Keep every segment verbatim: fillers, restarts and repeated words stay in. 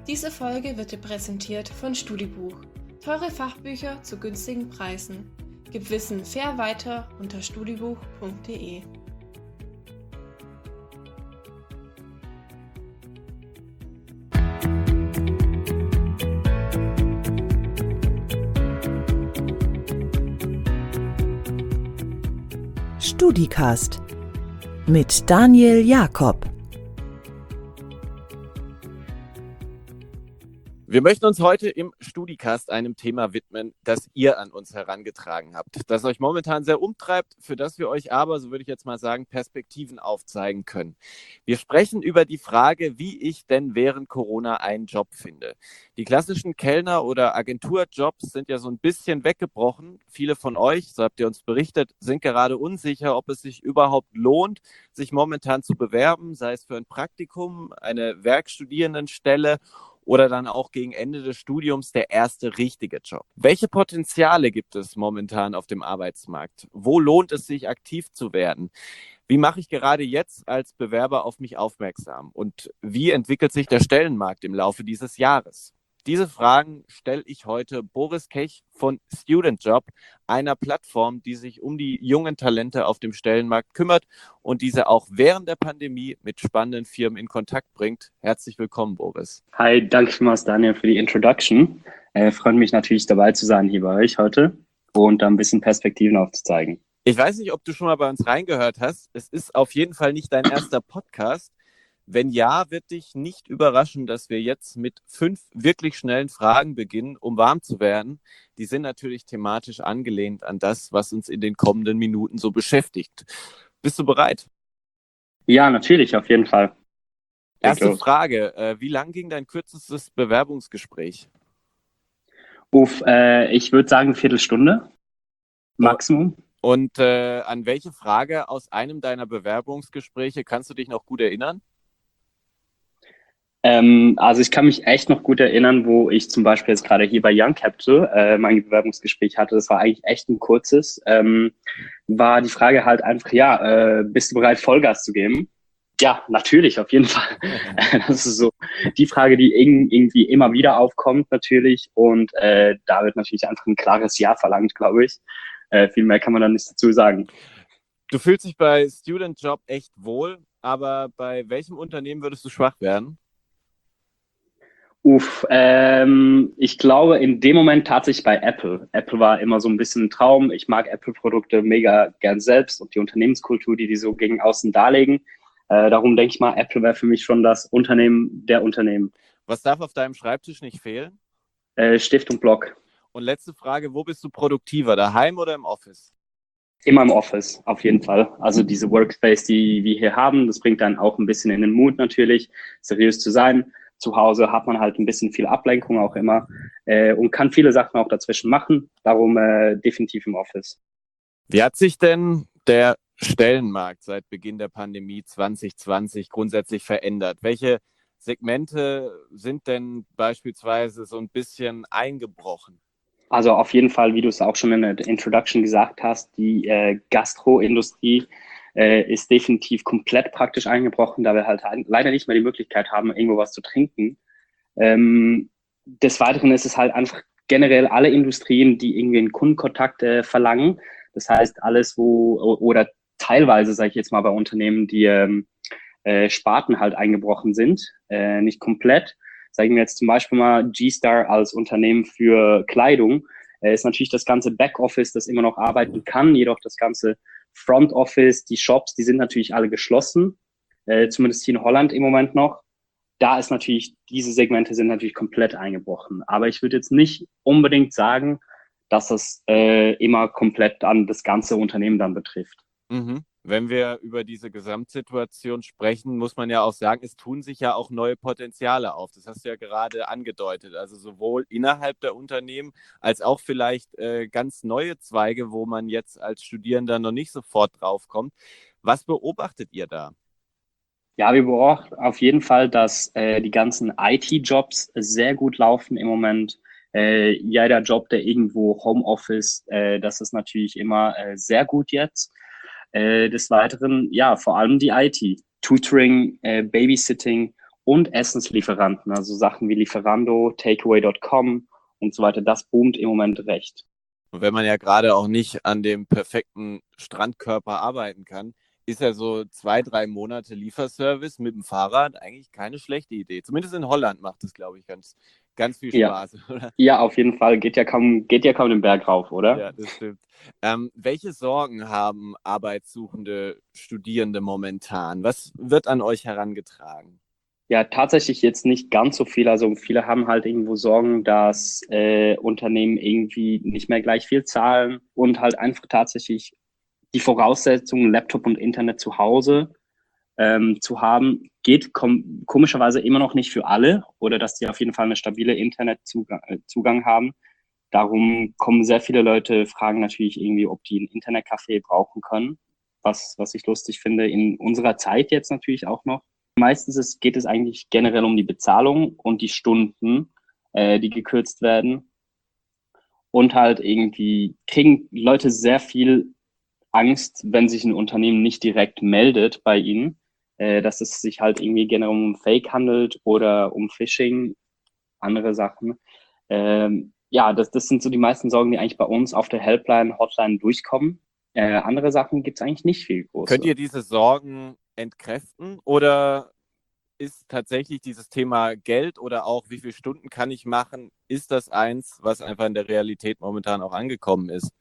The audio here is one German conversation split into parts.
Diese Folge wird dir präsentiert von StudiBuch. Teure Fachbücher zu günstigen Preisen. Gib Wissen fair weiter unter studibuch punkt de. StudiCast mit Daniel Jakob. Wir möchten uns heute im StudiCast einem Thema widmen, das ihr an uns herangetragen habt, das euch momentan sehr umtreibt, für das wir euch aber, so würde ich jetzt mal sagen, Perspektiven aufzeigen können. Wir sprechen über die Frage, wie ich denn während Corona einen Job finde. Die klassischen Kellner- oder Agenturjobs sind ja so ein bisschen weggebrochen. Viele von euch, so habt ihr uns berichtet, sind gerade unsicher, ob es sich überhaupt lohnt, sich momentan zu bewerben, sei es für ein Praktikum, eine Werkstudierendenstelle oder dann auch gegen Ende des Studiums der erste richtige Job. Welche Potenziale gibt es momentan auf dem Arbeitsmarkt? Wo lohnt es sich, aktiv zu werden? Wie mache ich gerade jetzt als Bewerber auf mich aufmerksam? Und wie entwickelt sich der Stellenmarkt im Laufe dieses Jahres? Diese Fragen stelle ich heute Boris Kech von StudentJob, einer Plattform, die sich um die jungen Talente auf dem Stellenmarkt kümmert und diese auch während der Pandemie mit spannenden Firmen in Kontakt bringt. Herzlich willkommen, Boris. Hi, danke vielmals, Daniel, für die Introduction. Äh, freut mich natürlich, dabei zu sein hier bei euch heute und da ein bisschen Perspektiven aufzuzeigen. Ich weiß nicht, ob du schon mal bei uns reingehört hast. Es ist auf jeden Fall nicht dein erster Podcast. Wenn ja, wird dich nicht überraschen, dass wir jetzt mit fünf wirklich schnellen Fragen beginnen, um warm zu werden. Die sind natürlich thematisch angelehnt an das, was uns in den kommenden Minuten so beschäftigt. Bist du bereit? Ja, natürlich, auf jeden Fall. Erste Frage, äh, wie lang ging dein kürzestes Bewerbungsgespräch? Uff, äh, ich würde sagen Viertelstunde, Maximum. Und äh, an welche Frage aus einem deiner Bewerbungsgespräche kannst du dich noch gut erinnern? Ähm, also ich kann mich echt noch gut erinnern, wo ich zum Beispiel jetzt gerade hier bei Young Capital äh, mein Bewerbungsgespräch hatte. Das war eigentlich echt ein kurzes. Ähm, war die Frage halt einfach, ja, äh, bist du bereit, Vollgas zu geben? Ja, natürlich, auf jeden Fall. Das ist so die Frage, die irgendwie immer wieder aufkommt natürlich. Und äh, da wird natürlich einfach ein klares Ja verlangt, glaube ich. Äh, viel mehr kann man dann nicht dazu sagen. Du fühlst dich bei StudentJob echt wohl, aber bei welchem Unternehmen würdest du schwach werden? Uff, ähm, ich glaube in dem Moment tatsächlich bei Apple. Apple war immer so ein bisschen ein Traum. Ich mag Apple-Produkte mega gern selbst und die Unternehmenskultur, die die so gegen außen darlegen. Äh, darum denke ich mal, Apple wäre für mich schon das Unternehmen der Unternehmen. Was darf auf deinem Schreibtisch nicht fehlen? Äh, Stift und Block. Und letzte Frage, wo bist du produktiver, daheim oder im Office? Immer im Office, auf jeden Fall. Also diese Workspace, die wir hier haben, das bringt dann auch ein bisschen in den Mut natürlich, seriös zu sein. Zu Hause hat man halt ein bisschen viel Ablenkung auch immer äh, und kann viele Sachen auch dazwischen machen. Darum äh, definitiv im Office. Wie hat sich denn der Stellenmarkt seit Beginn der Pandemie zwanzig zwanzig grundsätzlich verändert? Welche Segmente sind denn beispielsweise so ein bisschen eingebrochen? Also auf jeden Fall, wie du es auch schon in der Introduction gesagt hast, die äh, Gastroindustrie äh, ist definitiv komplett praktisch eingebrochen, da wir halt leider nicht mehr die Möglichkeit haben, irgendwo was zu trinken. Ähm, des Weiteren ist es halt einfach generell alle Industrien, die irgendwie einen Kundenkontakt äh, verlangen. Das heißt, alles, wo oder teilweise, sage ich jetzt mal, bei Unternehmen, die ähm, äh, Sparten halt eingebrochen sind, äh, nicht komplett. Sagen wir jetzt zum Beispiel mal G-Star als Unternehmen für Kleidung, äh, ist natürlich das ganze Backoffice, das immer noch arbeiten kann, jedoch das ganze Front Office, die Shops, die sind natürlich alle geschlossen, äh, zumindest hier in Holland im Moment noch. Da ist natürlich, diese Segmente sind natürlich komplett eingebrochen. Aber ich würde jetzt nicht unbedingt sagen, dass das äh, immer komplett an das ganze Unternehmen dann betrifft. Mhm. Wenn wir über diese Gesamtsituation sprechen, muss man ja auch sagen, es tun sich ja auch neue Potenziale auf. Das hast du ja gerade angedeutet. Also sowohl innerhalb der Unternehmen als auch vielleicht äh, ganz neue Zweige, wo man jetzt als Studierender noch nicht sofort draufkommt. Was beobachtet ihr da? Ja, wir beobachten auf jeden Fall, dass äh, die ganzen I T-Jobs sehr gut laufen im Moment. Äh, jeder Job, der irgendwo Homeoffice, äh, das ist natürlich immer äh, sehr gut jetzt. Äh, des Weiteren, ja, vor allem die I T, Tutoring, äh, Babysitting und Essenslieferanten, also Sachen wie Lieferando, Takeaway Punkt com und so weiter. Das boomt im Moment recht. Und wenn man ja gerade auch nicht an dem perfekten Strandkörper arbeiten kann, ist ja so zwei, drei Monate Lieferservice mit dem Fahrrad eigentlich keine schlechte Idee. Zumindest in Holland macht es, glaube ich, ganz, ganz viel Spaß, ja. oder? Ja, auf jeden Fall. Geht ja kaum, geht ja kaum den Berg rauf, oder? Ja, das stimmt. Ähm, welche Sorgen haben arbeitssuchende Studierende momentan? Was wird an euch herangetragen? Ja, tatsächlich jetzt nicht ganz so viel. Also viele haben halt irgendwo Sorgen, dass äh, Unternehmen irgendwie nicht mehr gleich viel zahlen und halt einfach tatsächlich die Voraussetzungen, Laptop und Internet zu Hause ähm, zu haben, geht kom- komischerweise immer noch nicht für alle oder dass die auf jeden Fall eine stabile Internetzugang äh, Zugang haben. Darum kommen sehr viele Leute, fragen natürlich irgendwie, ob die ein Internetcafé brauchen können, was, was ich lustig finde, in unserer Zeit jetzt natürlich auch noch. Meistens ist, geht es eigentlich generell um die Bezahlung und die Stunden, äh, die gekürzt werden. Und halt irgendwie kriegen Leute sehr viel Angst, wenn sich ein Unternehmen nicht direkt meldet bei ihnen, äh, dass es sich halt irgendwie generell um Fake handelt oder um Phishing, andere Sachen. Ähm, ja, das, das sind so die meisten Sorgen, die eigentlich bei uns auf der Helpline, Hotline durchkommen. Äh, andere Sachen gibt es eigentlich nicht viel große. Könnt ihr diese Sorgen entkräften oder ist tatsächlich dieses Thema Geld oder auch wie viele Stunden kann ich machen, ist das eins, was einfach in der Realität momentan auch angekommen ist?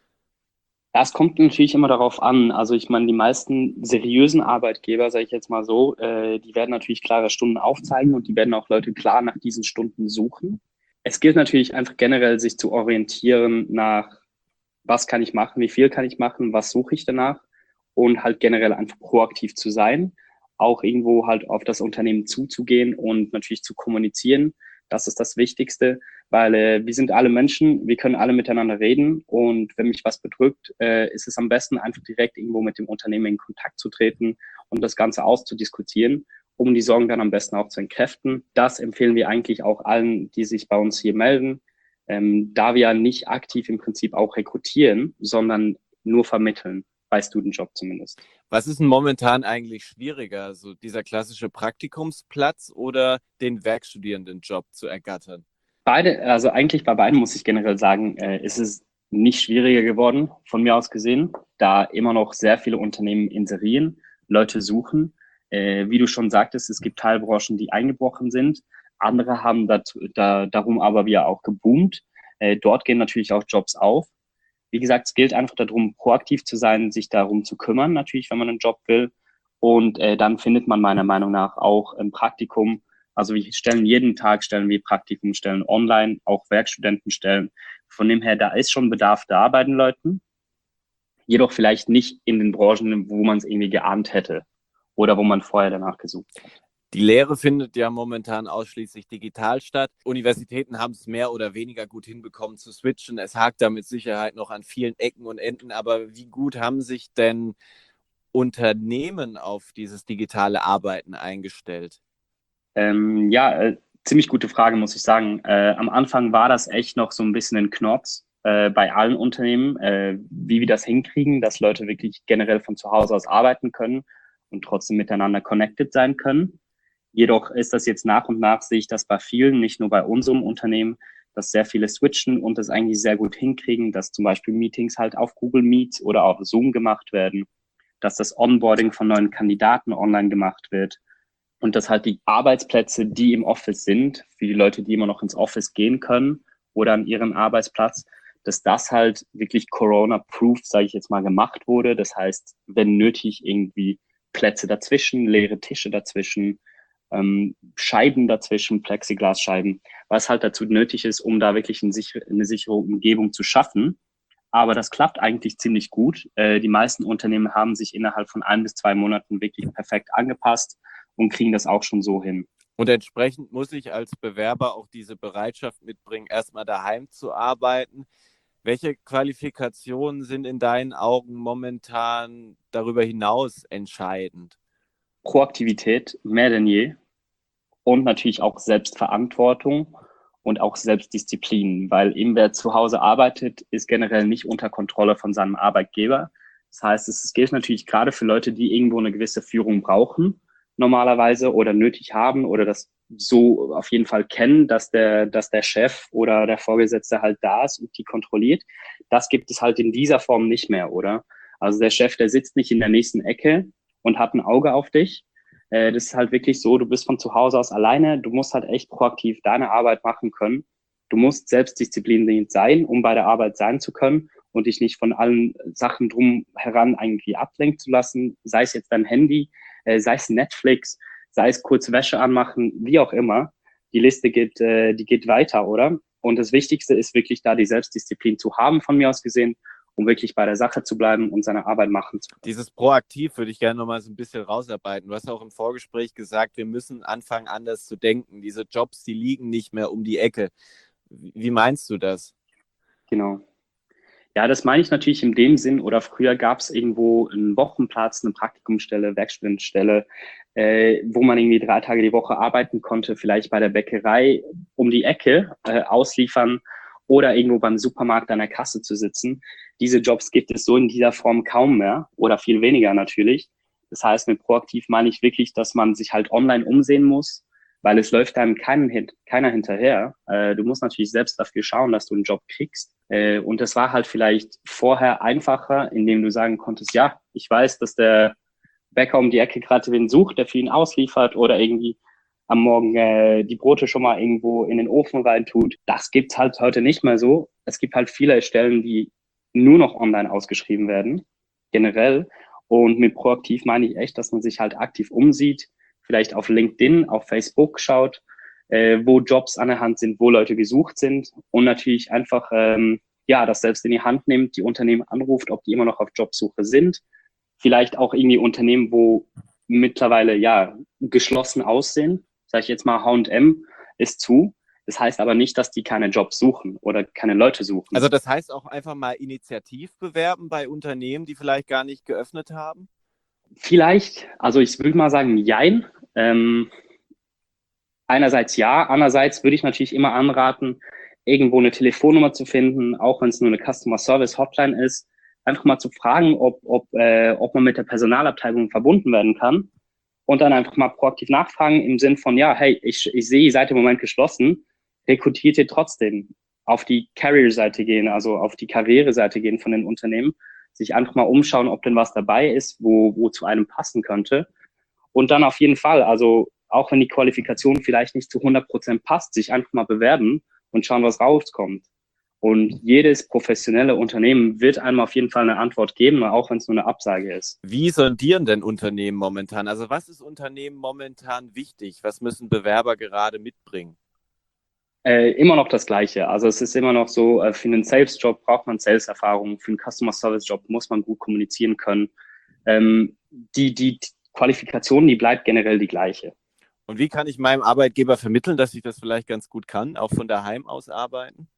Das kommt natürlich immer darauf an. Also ich meine, die meisten seriösen Arbeitgeber, sage ich jetzt mal so, äh, die werden natürlich klare Stunden aufzeigen und die werden auch Leute klar nach diesen Stunden suchen. Es gilt natürlich einfach generell, sich zu orientieren nach, was kann ich machen, wie viel kann ich machen, was suche ich danach und halt generell einfach proaktiv zu sein, auch irgendwo halt auf das Unternehmen zuzugehen und natürlich zu kommunizieren. Das ist das Wichtigste, weil äh, wir sind alle Menschen, wir können alle miteinander reden und wenn mich was bedrückt, äh, ist es am besten einfach direkt irgendwo mit dem Unternehmen in Kontakt zu treten und das Ganze auszudiskutieren, um die Sorgen dann am besten auch zu entkräften. Das empfehlen wir eigentlich auch allen, die sich bei uns hier melden, ähm, da wir ja nicht aktiv im Prinzip auch rekrutieren, sondern nur vermitteln, bei Studenjob zumindest. Was ist denn momentan eigentlich schwieriger, so dieser klassische Praktikumsplatz oder den Werkstudierendenjob zu ergattern? Beide, also eigentlich bei beiden muss ich generell sagen, äh, ist es nicht schwieriger geworden, von mir aus gesehen, da immer noch sehr viele Unternehmen inserieren, Leute suchen. Äh, wie du schon sagtest, es gibt Teilbranchen, die eingebrochen sind. Andere haben dazu, da, darum aber wieder auch geboomt. Äh, dort gehen natürlich auch Jobs auf. Wie gesagt, es gilt einfach darum, proaktiv zu sein, sich darum zu kümmern, natürlich, wenn man einen Job will. Und äh, dann findet man meiner Meinung nach auch ein Praktikum. Also wir stellen jeden Tag, stellen wir Praktikumstellen online, auch Werkstudentenstellen. Von dem her, da ist schon Bedarf da bei den Leuten. Jedoch vielleicht nicht in den Branchen, wo man es irgendwie geahnt hätte oder wo man vorher danach gesucht hat. Die Lehre findet ja momentan ausschließlich digital statt. Universitäten haben es mehr oder weniger gut hinbekommen zu switchen. Es hakt da mit Sicherheit noch an vielen Ecken und Enden. Aber wie gut haben sich denn Unternehmen auf dieses digitale Arbeiten eingestellt? Ähm, ja, äh, ziemlich gute Frage, muss ich sagen. Äh, am Anfang war das echt noch so ein bisschen ein Knurz äh, bei allen Unternehmen, äh, wie wir das hinkriegen, dass Leute wirklich generell von zu Hause aus arbeiten können und trotzdem miteinander connected sein können. Jedoch ist das jetzt nach und nach, sehe ich das bei vielen, nicht nur bei unserem Unternehmen, dass sehr viele switchen und das eigentlich sehr gut hinkriegen, dass zum Beispiel Meetings halt auf Google Meet oder auf Zoom gemacht werden, dass das Onboarding von neuen Kandidaten online gemacht wird und dass halt die Arbeitsplätze, die im Office sind, für die Leute, die immer noch ins Office gehen können oder an ihren Arbeitsplatz, dass das halt wirklich Corona-proof, sage ich jetzt mal, gemacht wurde. Das heißt, wenn nötig, irgendwie Plätze dazwischen, leere Tische dazwischen, ähm, Scheiben dazwischen, Plexiglasscheiben, was halt dazu nötig ist, um da wirklich eine sichere, eine sichere Umgebung zu schaffen. Aber das klappt eigentlich ziemlich gut. Äh, die meisten Unternehmen haben sich innerhalb von ein bis zwei Monaten wirklich perfekt angepasst und kriegen das auch schon so hin. Und entsprechend muss ich als Bewerber auch diese Bereitschaft mitbringen, erstmal daheim zu arbeiten. Welche Qualifikationen sind in deinen Augen momentan darüber hinaus entscheidend? Proaktivität mehr denn je und natürlich auch Selbstverantwortung und auch Selbstdisziplin, weil eben wer zu Hause arbeitet, ist generell nicht unter Kontrolle von seinem Arbeitgeber. Das heißt, es gilt natürlich gerade für Leute, die irgendwo eine gewisse Führung brauchen, normalerweise oder nötig haben oder das so auf jeden Fall kennen, dass der, dass der Chef oder der Vorgesetzte halt da ist und die kontrolliert. Das gibt es halt in dieser Form nicht mehr, oder? Also der Chef, der sitzt nicht in der nächsten Ecke und hat ein Auge auf dich. Äh, das ist halt wirklich so, du bist von zu Hause aus alleine, du musst halt echt proaktiv deine Arbeit machen können. Du musst selbstdiszipliniert sein, um bei der Arbeit sein zu können und dich nicht von allen Sachen drum heran irgendwie ablenken zu lassen, sei es jetzt dein Handy, äh, sei es Netflix, sei es kurz Wäsche anmachen, wie auch immer. Die Liste geht, äh, die geht weiter, oder? Und das Wichtigste ist wirklich da die Selbstdisziplin zu haben, von mir aus gesehen, um wirklich bei der Sache zu bleiben und seine Arbeit machen zu können. Dieses Proaktiv würde ich gerne noch mal so ein bisschen rausarbeiten. Du hast auch im Vorgespräch gesagt, wir müssen anfangen, anders zu denken. Diese Jobs, die liegen nicht mehr um die Ecke. Wie meinst du das? Genau. Ja, das meine ich natürlich in dem Sinn, oder früher gab es irgendwo einen Wochenplatz, eine Praktikumsstelle, Werkstudentenstelle, äh, wo man irgendwie drei Tage die Woche arbeiten konnte, vielleicht bei der Bäckerei um die Ecke äh, ausliefern oder irgendwo beim Supermarkt an der Kasse zu sitzen. Diese Jobs gibt es so in dieser Form kaum mehr oder viel weniger natürlich. Das heißt, mit proaktiv meine ich wirklich, dass man sich halt online umsehen muss, weil es läuft einem keinen, keiner hinterher. Äh, du musst natürlich selbst dafür schauen, dass du einen Job kriegst. Äh, und das war halt vielleicht vorher einfacher, indem du sagen konntest, ja, ich weiß, dass der Bäcker um die Ecke gerade wen sucht, der für ihn ausliefert oder irgendwie am Morgen äh, die Brote schon mal irgendwo in den Ofen reintut. Das gibt's halt heute nicht mehr so. Es gibt halt viele Stellen, die nur noch online ausgeschrieben werden, generell. Und mit proaktiv meine ich echt, dass man sich halt aktiv umsieht, vielleicht auf LinkedIn, auf Facebook schaut, äh, wo Jobs an der Hand sind, wo Leute gesucht sind und natürlich einfach ähm, ja das selbst in die Hand nimmt, die Unternehmen anruft, ob die immer noch auf Jobsuche sind. Vielleicht auch irgendwie Unternehmen, wo mittlerweile ja geschlossen aussehen. Sag ich jetzt mal, H und M ist zu. Das heißt aber nicht, dass die keine Jobs suchen oder keine Leute suchen. Also das heißt auch einfach mal initiativ bewerben bei Unternehmen, die vielleicht gar nicht geöffnet haben? Vielleicht, also ich würde mal sagen, jein. Ähm, einerseits ja, andererseits würde ich natürlich immer anraten, irgendwo eine Telefonnummer zu finden, auch wenn es nur eine Customer Service Hotline ist, einfach mal zu fragen, ob, ob, äh, ob man mit der Personalabteilung verbunden werden kann und dann einfach mal proaktiv nachfragen im Sinn von, ja, hey, ich, ich sehe, ihr seid im Moment geschlossen, rekrutiert ihr trotzdem, auf die Career-Seite gehen, also auf die Karriereseite gehen von den Unternehmen, sich einfach mal umschauen, ob denn was dabei ist, wo, wo zu einem passen könnte. Und dann auf jeden Fall, also auch wenn die Qualifikation vielleicht nicht zu hundert Prozent passt, sich einfach mal bewerben und schauen, was rauskommt. Und jedes professionelle Unternehmen wird einem auf jeden Fall eine Antwort geben, auch wenn es nur eine Absage ist. Wie sondieren denn Unternehmen momentan? Also was ist Unternehmen momentan wichtig? Was müssen Bewerber gerade mitbringen? Äh, immer noch das Gleiche. Also es ist immer noch so, äh, für einen Sales-Job braucht man Sales-Erfahrung, für einen Customer-Service-Job muss man gut kommunizieren können. Ähm, die, die Qualifikation, die bleibt generell die gleiche. Und wie kann ich meinem Arbeitgeber vermitteln, dass ich das vielleicht ganz gut kann, auch von daheim aus arbeiten?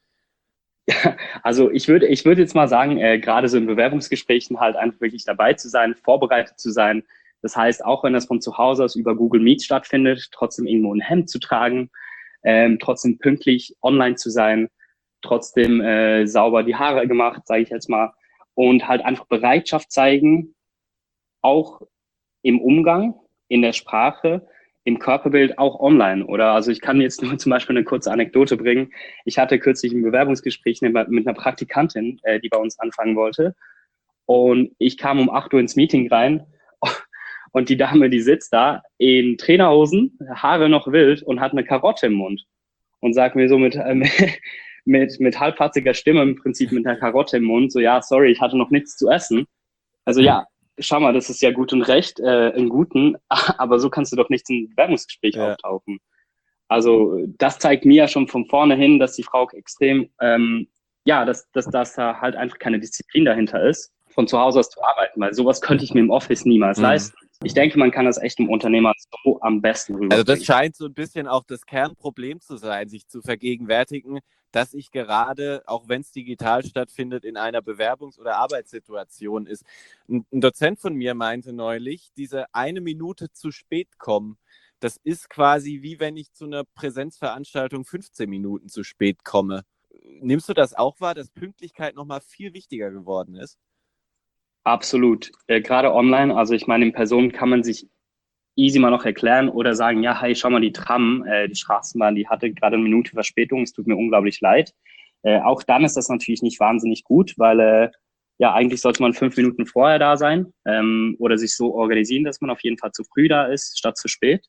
Also ich würde, ich würde jetzt mal sagen, äh, gerade so in Bewerbungsgesprächen halt einfach wirklich dabei zu sein, vorbereitet zu sein. Das heißt, auch wenn das von zu Hause aus über Google Meet stattfindet, trotzdem irgendwo ein Hemd zu tragen, ähm, trotzdem pünktlich online zu sein, trotzdem äh, sauber die Haare gemacht, sage ich jetzt mal, und halt einfach Bereitschaft zeigen, auch im Umgang, in der Sprache, im Körperbild, auch online. Oder also ich kann jetzt nur zum Beispiel eine kurze Anekdote bringen. Ich hatte kürzlich ein Bewerbungsgespräch mit einer Praktikantin, äh, die bei uns anfangen wollte. Und ich kam um acht Uhr ins Meeting rein und die Dame, die sitzt da in Trainerhosen, Haare noch wild und hat eine Karotte im Mund. Und sagt mir so mit, äh, mit, mit halbpatziger Stimme, im Prinzip mit einer Karotte im Mund, so ja, sorry, ich hatte noch nichts zu essen. Also ja, schau mal, das ist ja gut und recht, äh, im Guten, aber so kannst du doch nicht zum Bewerbungsgespräch ja. auftauchen. Also das zeigt mir ja schon von vorne hin, dass die Frau extrem, ähm, ja, dass, dass, dass da halt einfach keine Disziplin dahinter ist, von zu Hause aus zu arbeiten, weil sowas könnte ich mir im Office niemals mhm. leisten. Ich denke, man kann das echt im Unternehmer so am besten rüberbringen. Also das scheint so ein bisschen auch das Kernproblem zu sein, sich zu vergegenwärtigen, dass ich gerade, auch wenn es digital stattfindet, in einer Bewerbungs- oder Arbeitssituation ist. Ein, ein Dozent von mir meinte neulich, diese eine Minute zu spät kommen, das ist quasi wie wenn ich zu einer Präsenzveranstaltung fünfzehn Minuten zu spät komme. Nimmst du das auch wahr, dass Pünktlichkeit nochmal viel wichtiger geworden ist? Absolut. Äh, gerade online, also ich meine, in Person kann man sich easy mal noch erklären oder sagen, ja, hey, schau mal, die Tram, äh, die Straßenbahn, die hatte gerade eine Minute Verspätung, es tut mir unglaublich leid. Äh, auch dann ist das natürlich nicht wahnsinnig gut, weil äh, ja, eigentlich sollte man fünf Minuten vorher da sein ähm, oder sich so organisieren, dass man auf jeden Fall zu früh da ist, statt zu spät.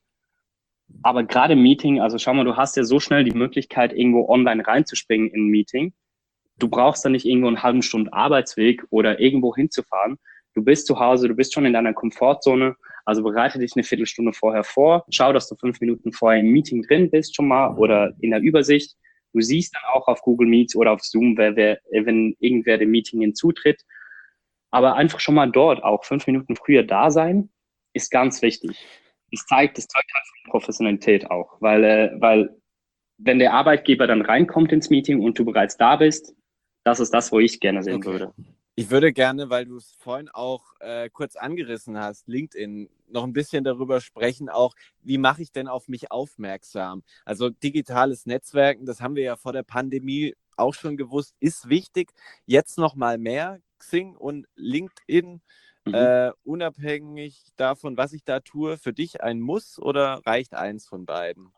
Aber gerade im Meeting, also schau mal, du hast ja so schnell die Möglichkeit, irgendwo online reinzuspringen in ein Meeting. Du brauchst dann nicht irgendwo einen halben Stunden Arbeitsweg oder irgendwo hinzufahren. Du bist zu Hause, du bist schon in deiner Komfortzone. Also bereite dich eine Viertelstunde vorher vor. Schau, dass du fünf Minuten vorher im Meeting drin bist schon mal oder in der Übersicht. Du siehst dann auch auf Google Meets oder auf Zoom, wer, wer, wenn irgendwer dem Meeting hinzutritt. Aber einfach schon mal dort auch fünf Minuten früher da sein, ist ganz wichtig. Das zeigt, das zeigt halt Professionalität auch, weil, äh, weil wenn der Arbeitgeber dann reinkommt ins Meeting und du bereits da bist, das ist das, wo ich gerne sehen Okay. würde. Ich würde gerne, weil du es vorhin auch äh, kurz angerissen hast, LinkedIn, noch ein bisschen darüber sprechen, auch wie mache ich denn auf mich aufmerksam? Also digitales Netzwerken, das haben wir ja vor der Pandemie auch schon gewusst, ist wichtig. Jetzt noch mal mehr, Xing und LinkedIn, mhm. äh, unabhängig davon, was ich da tue, für dich ein Muss oder reicht eins von beiden?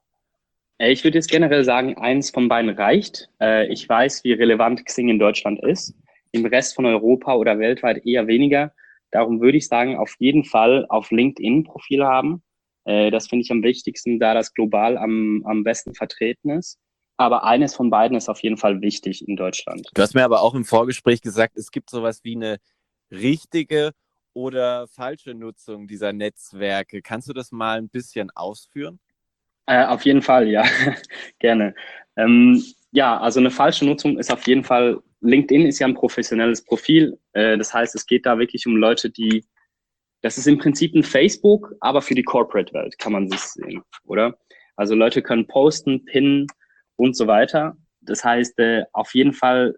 Ich würde jetzt generell sagen, eins von beiden reicht. Ich weiß, wie relevant Xing in Deutschland ist. Im Rest von Europa oder weltweit eher weniger. Darum würde ich sagen, auf jeden Fall auf LinkedIn Profil haben. Das finde ich am wichtigsten, da das global am, am besten vertreten ist. Aber eines von beiden ist auf jeden Fall wichtig in Deutschland. Du hast mir aber auch im Vorgespräch gesagt, es gibt sowas wie eine richtige oder falsche Nutzung dieser Netzwerke. Kannst du das mal ein bisschen ausführen? Äh, auf jeden Fall, ja, gerne. Ähm, ja, also eine falsche Nutzung ist auf jeden Fall, LinkedIn ist ja ein professionelles Profil. Äh, das heißt, es geht da wirklich um Leute, die, das ist im Prinzip ein Facebook, aber für die Corporate-Welt kann man sich sehen, oder? Also Leute können posten, pinnen und so weiter. Das heißt, äh, auf jeden Fall,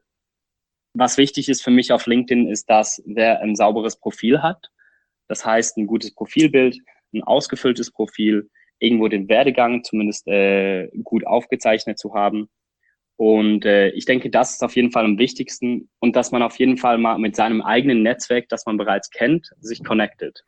was wichtig ist für mich auf LinkedIn, ist, dass wer ein sauberes Profil hat. Das heißt, ein gutes Profilbild, ein ausgefülltes Profil, irgendwo den Werdegang zumindest äh, gut aufgezeichnet zu haben. Und äh, ich denke, das ist auf jeden Fall am wichtigsten und dass man auf jeden Fall mal mit seinem eigenen Netzwerk, das man bereits kennt, sich connectet.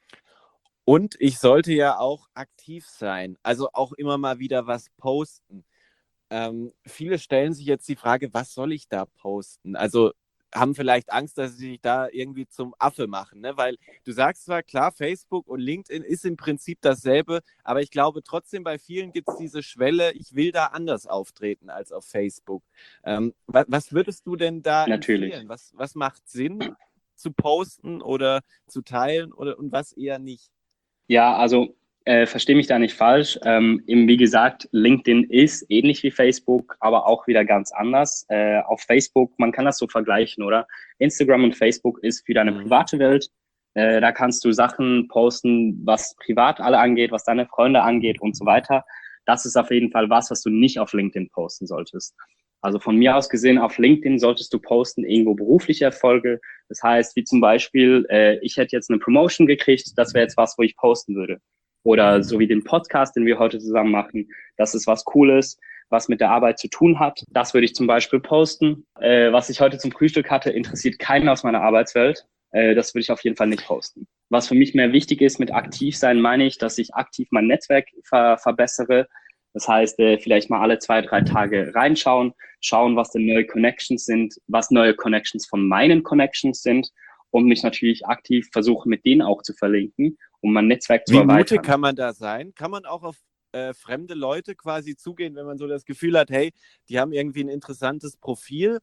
Und ich sollte ja auch aktiv sein, also auch immer mal wieder was posten. Ähm, viele stellen sich jetzt die Frage, was soll ich da posten? Also haben vielleicht Angst, dass sie sich da irgendwie zum Affe machen, ne? Weil du sagst zwar, klar, Facebook und LinkedIn ist im Prinzip dasselbe, aber ich glaube trotzdem, bei vielen gibt es diese Schwelle, ich will da anders auftreten als auf Facebook. Ähm, was, was würdest du denn da Natürlich empfehlen? Was, was macht Sinn zu posten oder zu teilen oder und was eher nicht? Ja, also äh, verstehe mich da nicht falsch. Ähm, eben wie gesagt, LinkedIn ist ähnlich wie Facebook, aber auch wieder ganz anders. Äh, auf Facebook, man kann das so vergleichen, oder? Instagram und Facebook ist für deine Mhm. private Welt. Äh, da kannst du Sachen posten, was privat alle angeht, was deine Freunde angeht und so weiter. Das ist auf jeden Fall was, was du nicht auf LinkedIn posten solltest. Also von mir aus gesehen, auf LinkedIn solltest du posten irgendwo berufliche Erfolge. Das heißt, wie zum Beispiel, äh, ich hätte jetzt eine Promotion gekriegt, das wäre jetzt was, wo ich posten würde. Oder so wie den Podcast, den wir heute zusammen machen, das ist was Cooles, was mit der Arbeit zu tun hat. Das würde ich zum Beispiel posten. Äh, was ich heute zum Frühstück hatte, interessiert keinen aus meiner Arbeitswelt. Äh, das würde ich auf jeden Fall nicht posten. Was für mich mehr wichtig ist mit aktiv sein, meine ich, dass ich aktiv mein Netzwerk ver- verbessere. Das heißt, äh, vielleicht mal alle zwei, drei Tage reinschauen, schauen, was denn neue Connections sind, was neue Connections von meinen Connections sind und mich natürlich aktiv versuchen, mit denen auch zu verlinken, um mein Netzwerk zu Wie erweitern. mutig kann man da sein? Kann man auch auf äh, fremde Leute quasi zugehen, wenn man so das Gefühl hat, hey, die haben irgendwie ein interessantes Profil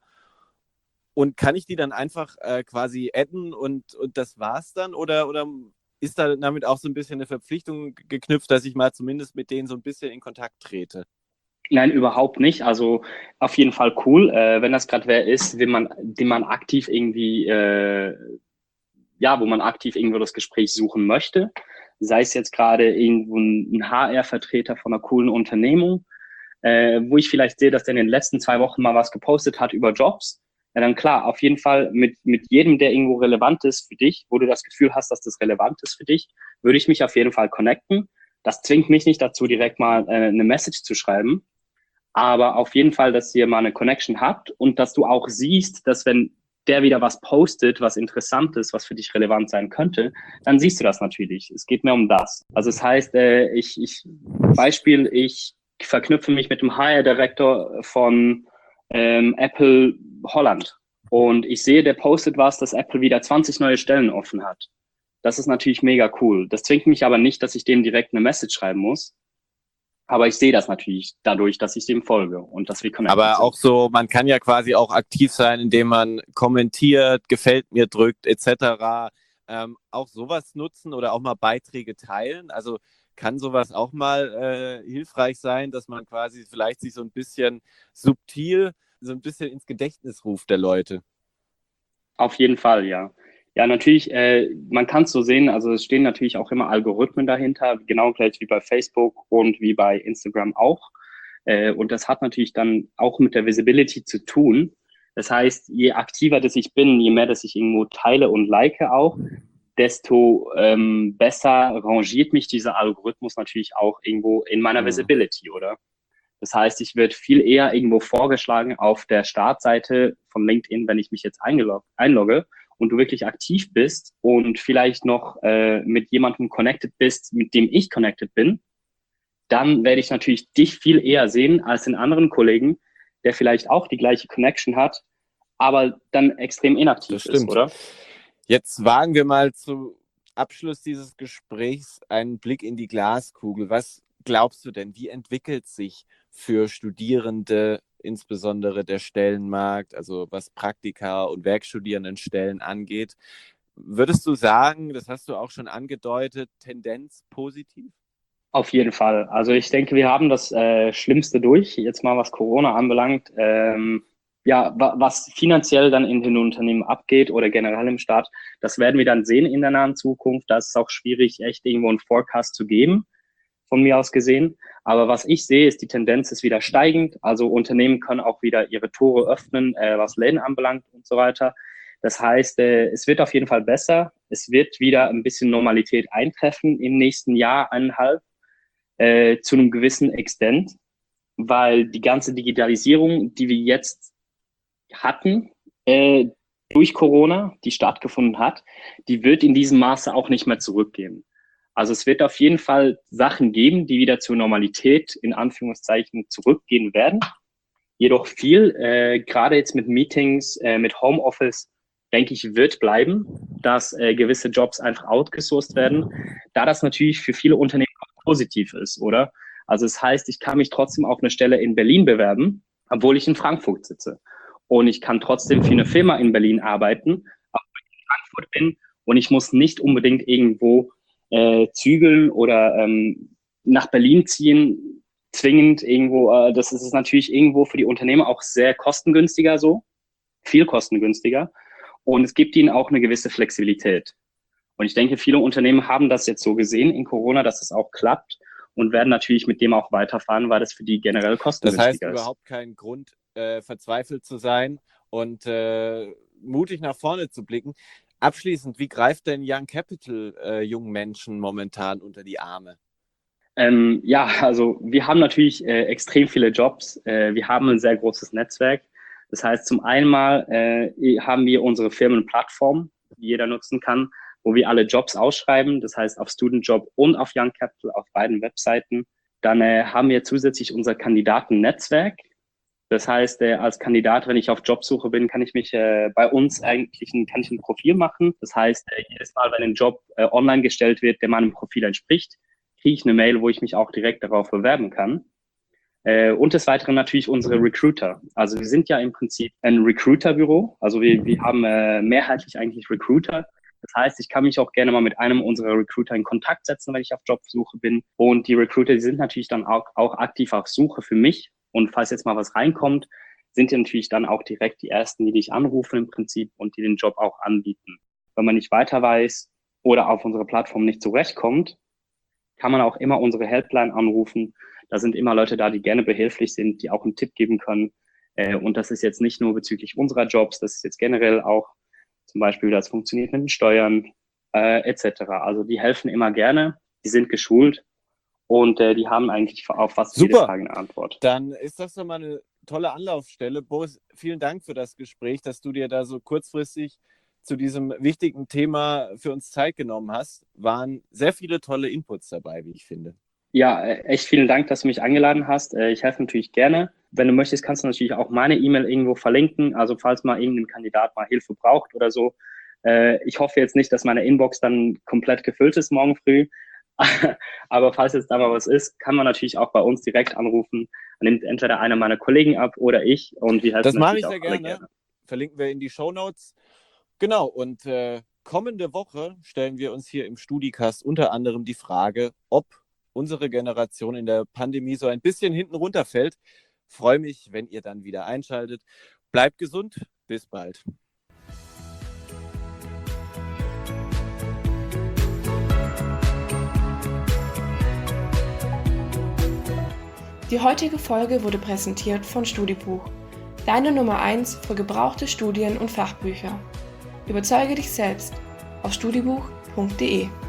und kann ich die dann einfach äh, quasi adden und, und das war's dann? Oder, oder ist da damit auch so ein bisschen eine Verpflichtung geknüpft, dass ich mal zumindest mit denen so ein bisschen in Kontakt trete? Nein, überhaupt nicht. Also auf jeden Fall cool, äh, wenn das gerade wer ist, den man, den man aktiv irgendwie, äh, ja, wo man aktiv irgendwo das Gespräch suchen möchte. Sei es jetzt gerade irgendwo ein H R-Vertreter von einer coolen Unternehmung, äh, wo ich vielleicht sehe, dass der in den letzten zwei Wochen mal was gepostet hat über Jobs. Ja, dann klar, auf jeden Fall mit, mit jedem, der irgendwo relevant ist für dich, wo du das Gefühl hast, dass das relevant ist für dich, würde ich mich auf jeden Fall connecten. Das zwingt mich nicht dazu, direkt mal äh, eine Message zu schreiben. Aber auf jeden Fall, dass ihr mal eine Connection habt und dass du auch siehst, dass wenn der wieder was postet, was interessant ist, was für dich relevant sein könnte, dann siehst du das natürlich. Es geht mir um das. Also es heißt, äh, ich, ich, Beispiel, ich verknüpfe mich mit dem H R-Direktor von ähm, Apple Holland und ich sehe, der postet was, dass Apple wieder zwanzig neue Stellen offen hat. Das ist natürlich mega cool. Das zwingt mich aber nicht, dass ich dem direkt eine Message schreiben muss. Aber ich sehe das natürlich dadurch, dass ich dem folge und dass wir connected Aber sind. auch so, man kann ja quasi auch aktiv sein, indem man kommentiert, gefällt mir drückt, et cetera. Ähm, auch sowas nutzen oder auch mal Beiträge teilen. Also kann sowas auch mal äh, hilfreich sein, dass man quasi vielleicht sich so ein bisschen subtil, so ein bisschen ins Gedächtnis ruft der Leute. Auf jeden Fall, ja. Ja, natürlich, äh, man kann es so sehen, also es stehen natürlich auch immer Algorithmen dahinter, genau gleich wie bei Facebook und wie bei Instagram auch. Äh, und das hat natürlich dann auch mit der Visibility zu tun. Das heißt, je aktiver das ich bin, je mehr das ich irgendwo teile und like auch, desto ähm, besser rangiert mich dieser Algorithmus natürlich auch irgendwo in meiner Mhm. Visibility, oder? Das heißt, ich werde viel eher irgendwo vorgeschlagen auf der Startseite von LinkedIn, wenn ich mich jetzt eingelog- einlogge und du wirklich aktiv bist und vielleicht noch äh, mit jemandem connected bist, mit dem ich connected bin, dann werde ich natürlich dich viel eher sehen als den anderen Kollegen, der vielleicht auch die gleiche Connection hat, aber dann extrem inaktiv Das stimmt. ist, oder? Jetzt wagen wir mal zum Abschluss dieses Gesprächs einen Blick in die Glaskugel. Was glaubst du denn, wie entwickelt sich für Studierende insbesondere der Stellenmarkt, also was Praktika und Werkstudierendenstellen angeht? Würdest du sagen, das hast du auch schon angedeutet, Tendenz positiv? Auf jeden Fall. Also ich denke, wir haben das äh, Schlimmste durch, jetzt mal was Corona anbelangt. Ähm, ja, wa- was finanziell dann in den Unternehmen abgeht oder generell im Staat, das werden wir dann sehen in der nahen Zukunft. Da ist es auch schwierig, echt irgendwo einen Forecast zu geben, von mir aus gesehen. Aber was ich sehe, ist, die Tendenz ist wieder steigend. Also Unternehmen können auch wieder ihre Tore öffnen, äh, was Läden anbelangt und so weiter. Das heißt, äh, es wird auf jeden Fall besser. Es wird wieder ein bisschen Normalität eintreffen im nächsten Jahr, eineinhalb, äh, zu einem gewissen Extent, weil die ganze Digitalisierung, die wir jetzt hatten, äh, durch Corona, die stattgefunden hat, die wird in diesem Maße auch nicht mehr zurückgehen. Also es wird auf jeden Fall Sachen geben, die wieder zur Normalität in Anführungszeichen zurückgehen werden. Jedoch viel, äh, gerade jetzt mit Meetings, äh, mit Homeoffice, denke ich, wird bleiben, dass äh, gewisse Jobs einfach outgesourced werden, da das natürlich für viele Unternehmen auch positiv ist, oder? Also es heißt, ich kann mich trotzdem auf eine Stelle in Berlin bewerben, obwohl ich in Frankfurt sitze. Und ich kann trotzdem für eine Firma in Berlin arbeiten, obwohl ich in Frankfurt bin und ich muss nicht unbedingt irgendwo äh, zügeln oder ähm, nach Berlin ziehen, zwingend irgendwo. Äh, das ist natürlich irgendwo für die Unternehmer auch sehr kostengünstiger so, viel kostengünstiger. Und es gibt ihnen auch eine gewisse Flexibilität. Und ich denke, viele Unternehmen haben das jetzt so gesehen in Corona, dass es auch klappt und werden natürlich mit dem auch weiterfahren, weil das für die generell Das kostengünstiger heißt, ist. überhaupt kein Grund, äh, verzweifelt zu sein und äh, mutig nach vorne zu blicken. Abschließend, wie greift denn Young Capital äh, jungen Menschen momentan unter die Arme? Ähm, ja, also wir haben natürlich äh, extrem viele Jobs. Äh, wir haben ein sehr großes Netzwerk. Das heißt, zum einen mal äh, haben wir unsere Firmenplattform, die jeder nutzen kann, wo wir alle Jobs ausschreiben. Das heißt, auf Student Job und auf Young Capital, auf beiden Webseiten. Dann äh, haben wir zusätzlich unser Kandidatennetzwerk. Das heißt, äh, als Kandidat, wenn ich auf Jobsuche bin, kann ich mich äh, bei uns eigentlich ein, kann ich ein Profil machen. Das heißt, äh, jedes Mal, wenn ein Job äh, online gestellt wird, der meinem Profil entspricht, kriege ich eine Mail, wo ich mich auch direkt darauf bewerben kann. Äh, und des Weiteren natürlich unsere Recruiter. Also wir sind ja im Prinzip ein Recruiter-Büro. Also wir, wir haben äh, mehrheitlich eigentlich Recruiter. Das heißt, ich kann mich auch gerne mal mit einem unserer Recruiter in Kontakt setzen, wenn ich auf Jobsuche bin. Und die Recruiter, die sind natürlich dann auch, auch aktiv auf Suche für mich. Und falls jetzt mal was reinkommt, sind die natürlich dann auch direkt die Ersten, die dich anrufen im Prinzip und die den Job auch anbieten. Wenn man nicht weiter weiß oder auf unserer Plattform nicht zurechtkommt, kann man auch immer unsere Helpline anrufen. Da sind immer Leute da, die gerne behilflich sind, die auch einen Tipp geben können. Äh, und das ist jetzt nicht nur bezüglich unserer Jobs, das ist jetzt generell auch zum Beispiel, wie das funktioniert mit den Steuern äh, et cetera. Also die helfen immer gerne, die sind geschult und äh, die haben eigentlich auf fast jede Super. Frage eine Antwort. Dann ist das doch mal eine tolle Anlaufstelle. Boris, vielen Dank für das Gespräch, dass du dir da so kurzfristig zu diesem wichtigen Thema für uns Zeit genommen hast. Waren sehr viele tolle Inputs dabei, wie ich finde. Ja, echt vielen Dank, dass du mich eingeladen hast. Ich helfe natürlich gerne. Wenn du möchtest, kannst du natürlich auch meine E-Mail irgendwo verlinken. Also falls mal irgendein Kandidat mal Hilfe braucht oder so. Ich hoffe jetzt nicht, dass meine Inbox dann komplett gefüllt ist morgen früh. Aber falls jetzt da mal was ist, kann man natürlich auch bei uns direkt anrufen. Dann nimmt entweder einer meiner Kollegen ab oder ich. Und wir helfen das mache ich auch sehr gerne. gerne. Verlinken wir in die Shownotes. Genau, und äh, kommende Woche stellen wir uns hier im StudiCast unter anderem die Frage, ob unsere Generation in der Pandemie so ein bisschen hinten runterfällt. Freue mich, wenn ihr dann wieder einschaltet. Bleibt gesund, bis bald. Die heutige Folge wurde präsentiert von StudiBuch, deine Nummer eins für gebrauchte Studien- und Fachbücher. Überzeuge dich selbst auf studibuch punkt de.